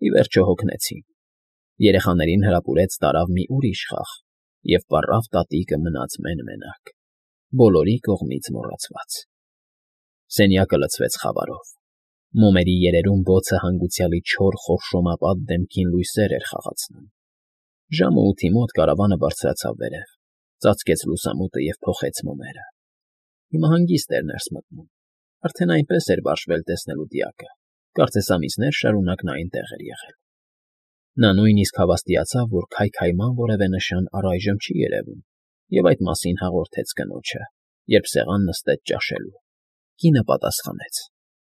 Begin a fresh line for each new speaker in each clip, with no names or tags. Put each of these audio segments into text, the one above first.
Ի վերջո հոգնեցին։ Երեխաներին հրապուրեց տարավ մի ուրիշ խաղ, և պառավ տատիկը մնաց մեն֊մենակ, բոլորի կողմից մոռացված։ Սենյակը լցվեց խավարով։ Մոմերի երերում բոցը հանգուցյալի չոր խորշոմապատ դեմքին լույսեր էր խաղացնում։ Ժամը 8-ի մոտ կարավանը բարձրացավ վերև, ծածկեց լուսամուտը և փոխեց մոմերը։ Հիմա հանգիստ էր ներս մտնում։ Արդեն այնպես էր վարժվել տեսնելու դիակը, կարծես ամիսներ շարունակ նա այնտեղ էր եղել։ Նա նույնիսկ հավաստիացավ, որ քայքայման որևէ նշան առայժմ չի երևում, և այդ մասին հաղորդեց կնոջը, երբ սեղան նստեց ճաշելու։ Կինը պատասխանեց.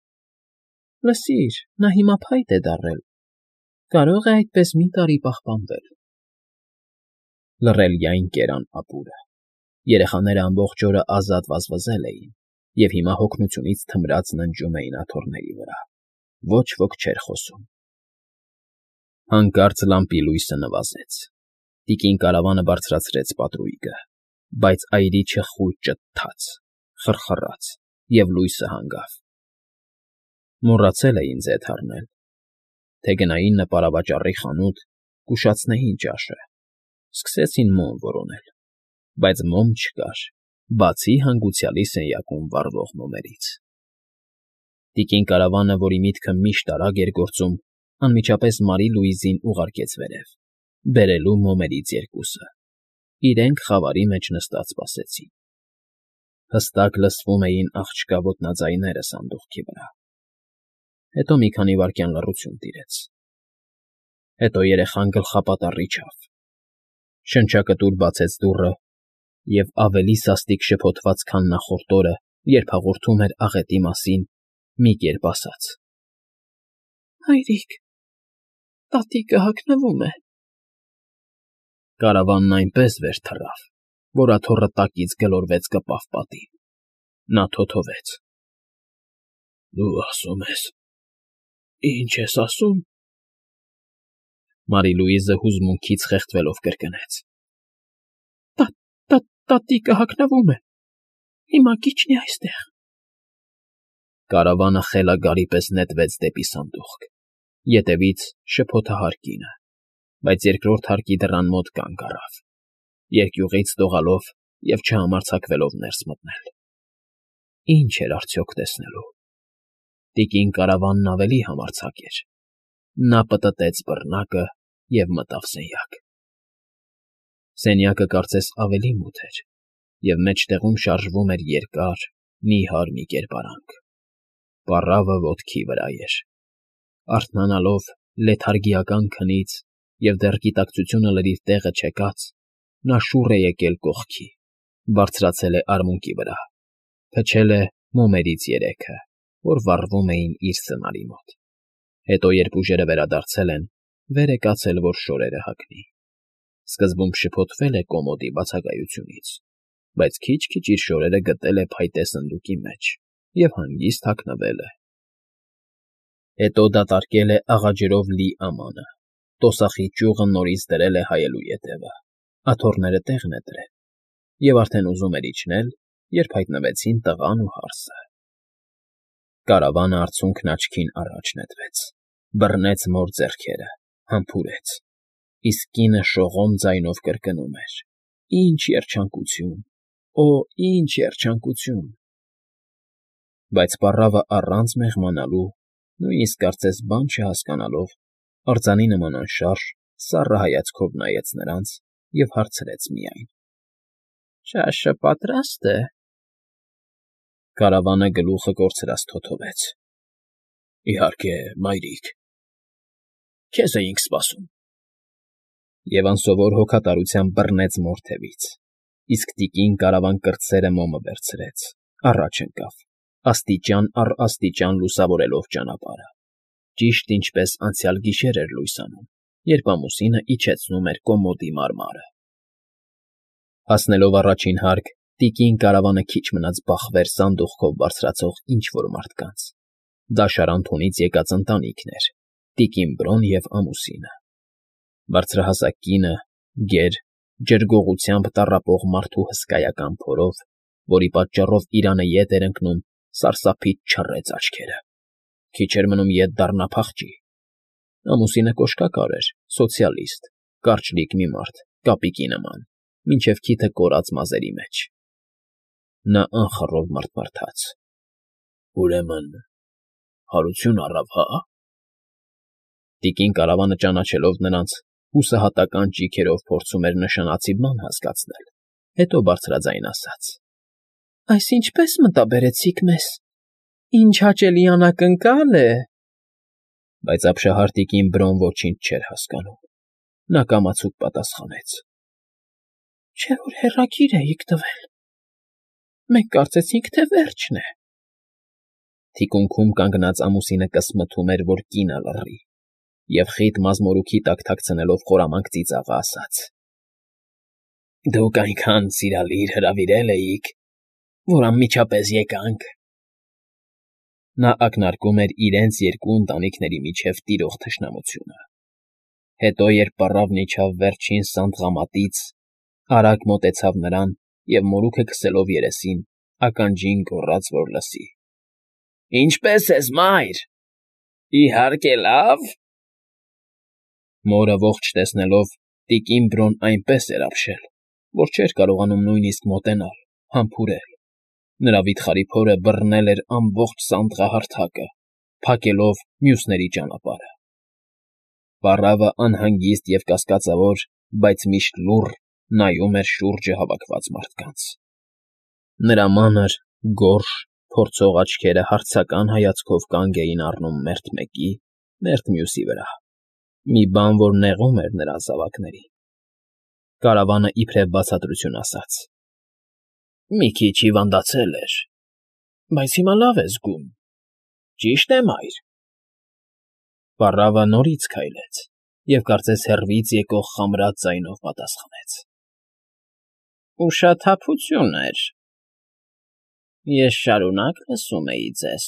«Լսիր, նա հիմա փայտ է դառել, կարող է այդպես մի տարի պահպանվել»։ Լռելյայն կերան ապուրը։ Երեխաները ամբողջ օրը ազատ վազվզել էին, և հիմա հոգնությունից թմրած ննջում էին աթոռների վրա։ Ոչ ոք չէր խոսում։ Հանկարծ լամպի լույսը նվազեց։ Տիկին կարավանը բարձրացրեց պատրույգը, բայց այրիչը խուլ ճթաց, խռխռաց, և լույսը հանգավ։ Մոռացել էին ձեթ առնել, թե գնային նպարավաճառի խանութ, կուշացնեին ճաշը, սկսեցին մոմ որոնել, բայց մոմ չկար, բացի հանգուցյալի սենյակում վառվող մոմերից։ Տիկին կարավանը, որի միտքը միշտ արագ էր գործում, անմիջապես Մարի Լուիզին ուղարկեց վերև, բերելու մոմերից երկուսը։ Իրենք խավարի մեջ նստած սպասեցին։ Հստակ լսվում էին աղջկա ոտնաձայները սանդուղքի վրա։ Հետո մի քանի վայրկյան լռություն տիրեց։ Հետո երեխան գլխապատառ իջավ, շնչակտուր բացեց դուռը և ավելի սաստիկ շփոթված, քան նախորդ օրը, երբ հաղորդում էր աղետի մասին, մի կերպ ասաց. «Հայրիկ, տատիկը հագնվում է»։ Կարավանն այնպես վեր թռավ, որ աթոռը տակից գլորվեց կպավ պատին։ Նա թոթվեց. «Դու ասում ես… Ի՞նչ ես ասում»։ Մարի Լուիզը հուզմունքից խեղդվելով կրկնեց. «Տատիկը հագնվում է… Հիմա կիջնի այստեղ»։ Կարավանը խելագարի պես նետվեց դեպի սանդուղք, ետևից շփոթահար կինը, բայց երկրորդ հարկի դռան մոտ կանգ առավ, երկյուղից դողալով և չհամարձակվելով ներս մտնել։ Ինչ էր արդյոք տեսնելու։ Տիկին կարավանն ավելի համարձակ էր։ Նա պտտեց բռնակը և մտավ սենյակ։ Սենյակը կարծես ավելի մութ էր, և մեջտեղում շարժվում էր երկար, նիհար մի կերպարանք։ Պառավը ոտքի վրա էր։ Արթնանալով լեթարգիական քնից և դեռ գիտակցությունը լրիվ տեղը չեկած, նա շուռ է եկել կողքի, բարձրացել է արմունկի վրա, փչել է մոմերից երեքը, որ վառվում էին իր սնարի մոտ։ Հետո, երբ ուժերը վերադարձել են, վեր է կացել, որ շորերը հագնի։ Սկզբում շփոթվել է կոմոդի բացակայությունից, բայց քիչ֊քիչ իր շորերը գտել է փայտե սնդուկի մեջ և հանգիստ հագնվել է։ Հետո դատարկել է աղաջրով լի ամանը, տոսախի ճյուղը նորից դրել է հայելու ետևը, աթոռները տեղն է դրել, և արդեն ուզում էր իջնել, երբ հայտնվեցին տղան ու հարսը։ Կարավանը արցունքն աչքին առաջ նետվեց, բռնեց մոր ձեռքերը, համբուրեց, իսկ կինը շողոմ ձայնով կրկնում էր. «Ինչ երջանկություն… Օ, ինչ երջանկություն»։ Բայց պառավը առանց մեղմանալու, նույնիսկ կարծես բան չհասկանալով, արձանի նման անշարժ, սառը հայացքով նայեց նրանց և հարցրեց միայն. «Ճաշը պատրա՞ստ է»։ Կարավանը գլուխը կորցրած թոթվեց. «Իհարկե, մայրիկ… Քեզ էինք սպասում»։ Եվ անսովոր հոգատարությամբ բռնեց մոր թևից, իսկ տիկին կարավան կրտսերը մոմը վերցրեց, առաջ ընկավ, աստիճան առ աստիճան լուսավորելով ճանապարհը, ճիշտ ինչպես անցյալ գիշեր էր լույս անում, երբ ամուսինը իջեցնում էր կոմոդի մարմարը։ Հասնելով առաջին հարկ, տիկին կարավանը քիչ մնաց բախվեր սանդուղքով բարձրացող ինչ֊որ մարդկանց։ Դա Շարանթունից եկած ընտանիքն էր՝ տիկին Բրոն և ամուսինը։ Բարձրահասակ կինը, գեր, ջրգողությամբ տառապող մարդու հսկայական փորով, որի պատճառով Իրանը ետ էր ընկնում, սարսափից չռեց աչքերը։ Քիչ էր մնում ետ դառնա փախչի։ Ամուսինը կոշկակար էր, սոցիալիստ, կարճլիկ մի մարդ, կապիկի նման, մինչև քիթը կորած մազերի մեջ։ Նա անխռով մռթմռթաց. Ուրեմն, հարություն առավ, հա՞։ Տիկին կարավանը ճանաչելով նրանց, հուսահատական ճիգերով փորձում էր նշանացի բան հասկացնել, հետո բարձրաձայն ասաց. Այս ինչպես մտաբերեցիք մեզ, ինչ հաճելի անակնկալ է… Բայց ապշահար Բրոն ոչինչ չէր հասկանում, նա կամացուկ պատասխանեց. Չէ՞ որ հեռագիր էիք տվել, մենք կարծեցինք, թե վերջն է… Թիկունքում կանգնած ամուսինը կսմթում էր, որ կինը լռի, և խիտ մազմորուքի տակ թաքցնելով խորամանկ ծիծաղը ասաց. Դուք այնքան սիրալիր հրավիրել էիք, որ անմիջապես եկանք… Նա ակնարկում էր իրենց երկու ընտանիքների միջև տիրող թշնամությունը, հետո երբ պառավն իջավ վերջին սանդղամատից, արագ մոտեցավ նրան և մորուքը քսելով երեսին, ականջին գոռաց, որ լսի. Ինչպե՞ս ես, մայր… Իհարկե լավ… Մորը ողջ տեսնելով, տիկին Բրոն այնպես էր ապշել, որ չէր կարողանում նույնիսկ մոտենալ, համբուրել, նրա վիթխարի փորը բռնել էր ամբողջ սանդղահարթակը, փակելով մյուսների ճանապարհը։ Պառավը անհանգիստ և կասկածավոր, բայց միշտ լուռ նայում էր շուրջը հավաքված մարդկանց։ Նրա մանր, գորշ, փորձող աչքերը հարցական հայացքով կանգ էին առնում մերթ մեկի, մերթ մյուսի վրա, մի բան, որ նեղում էր նրան զավակներին։ Կարավանը իբրև բացատրություն ասաց. Մի քիչ հիվանդացել էր, բայց հիմա լավ է զգում, ճիշտ է, մայր… Պառավը նորից քայլեց և կարծես հեռվից եկող խամրած ձայնով պատասխանեց. Ուշաթափություն էր… Ես շարունակ լսում էի ձեզ…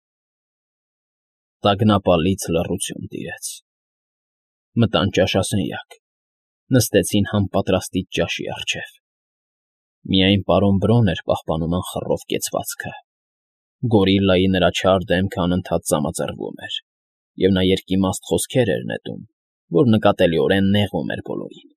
Տագնապալից լռություն տիրեց։ Մտան ճաշասենյակ, նստեցին համապատրաստիչ ճաշի առջև։ Միայն պարոն Բրոն էր պահպանում անխռով կեցվածքը, գորիլլայի նրա չար դեմքը անընդհատ ծամածրվում էր, և նա երկիմաստ խոսքեր էր նետում, որ նկատելիորեն նեղում էր բոլորին։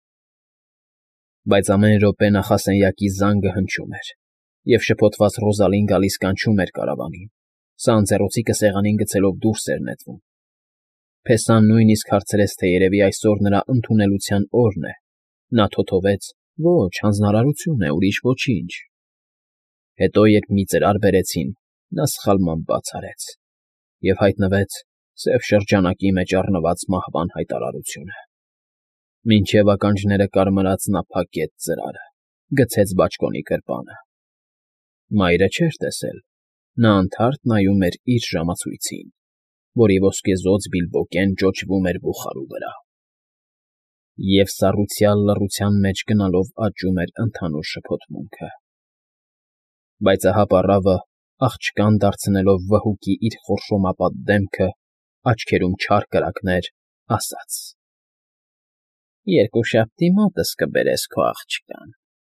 Բայց ամեն րոպե նախասենյակի զանգը հնչում էր, և շփոթված Ռոզալին գալիս կանչում էր կարավանին, սա անձեռոցիկը սեղանին գցելով դուրս էր նետվում։ Փեսան նույնիսկ հարցրեց, թե երևի այսօր նրա ընդունելության օրն է, նա թոթովեց. Ոչ, հանձնարարություն է, ուրիշ ոչինչ։ Հետո, երբ մի ծրար բերեցին, նա սխալմամբ բաց արեց և հայտնվեց սև շրջանակի մեջ առնված մահվան հայտարարությունը։ Մինչև ականջները կարմրած նա փակեց ծրարը, գցեց բաճկոնի գրպանը։ Մայրը չէր տեսել, նա անթարթ նայում էր իր ժամացույցին, որի ոսկեզօծ բիլբոկեն ճոճվում էր բուխարու վրա։ Եվ սառուցյալ լռության մեջ գնալով աճում էր ընդհանուր շփոթմունքը։ Բայց ահա պառավը, աղջկան դարձնելով վհուկի իր խորշոմապատ դեմքը, աչքերում չար կրակներ, ասաց. Երկուշաբթի մոտս կբերես քո աղջկան…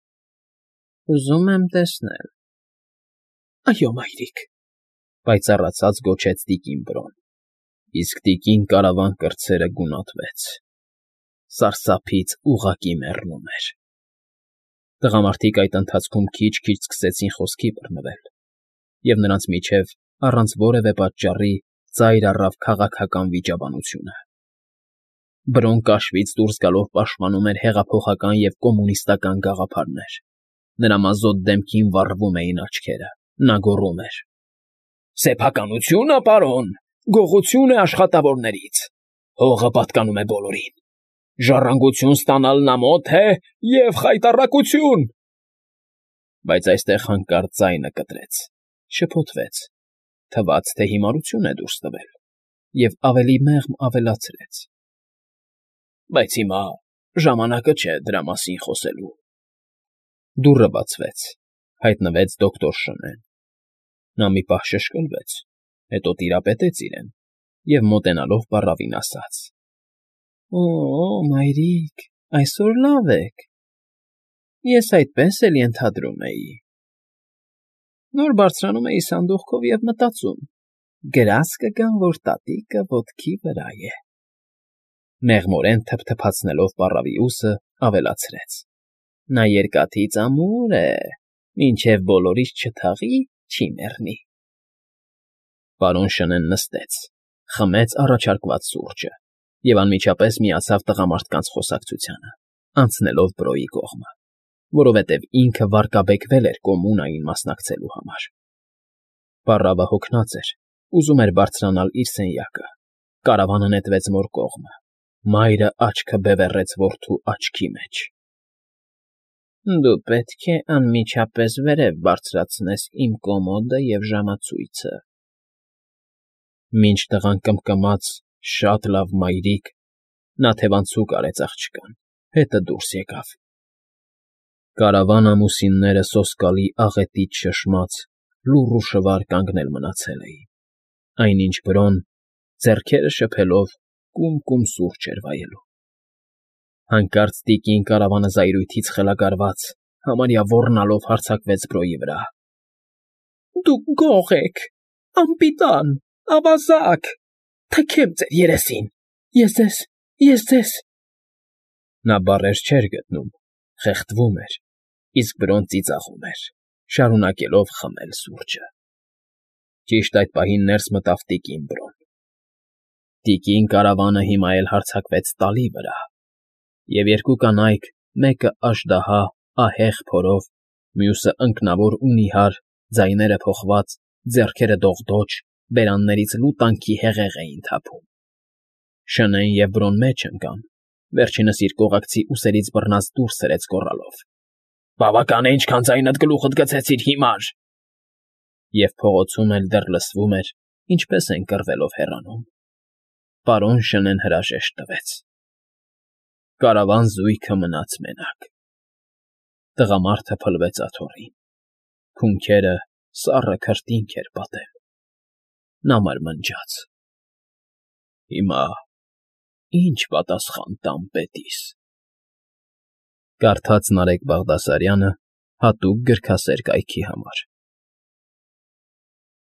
Ուզում եմ տեսնել… Այո, մայրիկ… պայծառացած գոչեց տիկին Բրոն, իսկ տիկին կարավան կրտսերը գունատվեց… Սարսափից ուղղակի մեռնում էր։ Տղամարդիկ այդ ընթացքում քիչ֊քիչ սկսեցին խոսքի բռնվել, և նրանց միջև, առանց որևէ պատճառի, ծայր առավ քաղաքական վիճաբանությունը։ Բրոն կաշվից դուրս գալով պաշտպանում էր հեղափոխական և կոմունիստական գաղափարներ։ Նրա մազոտ դեմքին վառվում էին աչքերը, նա գոռում էր. Սեփականությո՞ւնը, պարոն, գողություն է աշխատավորներից, հողը պատկանում է բոլորին, ժառանգություն ստանալն ամոթ է և խայտառակություն… Բայց այստեղ հանկարծ ձայնը կտրեց, շփոթվեց, թվաց, թե հիմարություն է դուրս տվել, և ավելի մեղմ ավելացրեց. Բայց հիմա ժամանակը չէ դրա մասին խոսելու… Դուռը բացվեց, հայտնվեց դոկտոր Շնեն։ Նա մի պահ շշկլվեց, հետո տիրապետեց իրեն և մոտենալով պառավին ասաց. Օ՜, մայրիկ, այսօր լավ եք… Ես այդպես էլ ենթադրում էի… Նոր բարձրանում էի սանդուղքով և մտածում. գրազ կգամ, որ տատիկը ոտքի վրա է… Մեղմորեն թփթփացնելով պառավի ուսը, ավելացրեց. Նա երկաթից ամուր է, մինչև բոլորից չթաղի, չի մեռնի։ Պարոն Շնեն նստեց, խմեց առաջարկված սուրճը և անմիջապես միացավ տղամարդկանց խոսակցությանը, անցնելով Բրոյի կողմը, որովհետև ինքը վարկաբեկվել էր կոմունային մասնակցելու համար։ Պառավը հոգնած էր, ուզում էր բարձրանալ իր սենյակը, կարավանը նետվեց մոր կողմը, մայրը աչքը բևեռեց որդու աչքի մեջ։ Դու պետք է անմիջապես վերև բարձրացնես իմ կոմոդը և ժամացույցը։ Մինչ տղան կմկմաց. «Շատ լավ, մայրիկ», նա թևանցուկ արեց աղջկան, հետը դուրս եկավ։ Կարավան ամուսինները սոսկալի աղետից շշմած, լուռ ու շվար կանգնել մնացել էին, այնինչ Բրոն, ձեռքերը շփելով, կում֊կում սուրճ էր վայելում։ Հանկարծ տիկին կարավանը զայրույթից խելագարված, համարյա ոռնալով հարձակվեց Բրոյի վրա։ Դուք գող եք, անպիտան, ավազակ, թքեմ ձեր երեսին, ես ձեզ… Նա բառեր չէր գտնում, խեղդվում էր, իսկ Բրոն ծիծաղում էր, շարունակելով խմել սուրճը։ Ճիշտ այդ պահին ներս մտավ տիկին Բրոն։ Տիկին կարավանը հիմա էլ հարձակվեց տալի վրա, և երկու կանայք, մեկը աժդահա, ահեղ փորով, մյուսը ընկնավոր ու նիհար, ձայները փոխված, ձեռքերը դողդոջ, բերաններից լուտանքի հեղեղ էին թափում։ Շնեն և Բրոն մեջ ընկան, վերջինս իր կողակցի ուսերից բռնած դուրս սրեց գոռալով. Բավական է, ինչքան ձայնդ գլուխդ գցեցիր հիմար… Եվ փողոցում էլ դեռ լսվում էր, ինչպես են կռվելով հեռանում։ Պարոն Շնեն հրաժեշտ տվեց։ Կարավան զույգը մնաց մենակ։ Տղամարդը փլվեց աթոռին, քունքերը սառը քրտինք էր պատել։ Նա մրմնջաց. Հիմա ի՞նչ պատասխան տամ պետիս։ Կարդաց Նարեկ Բաղդասարյանը հատուկ գրքասեր կայքի համար։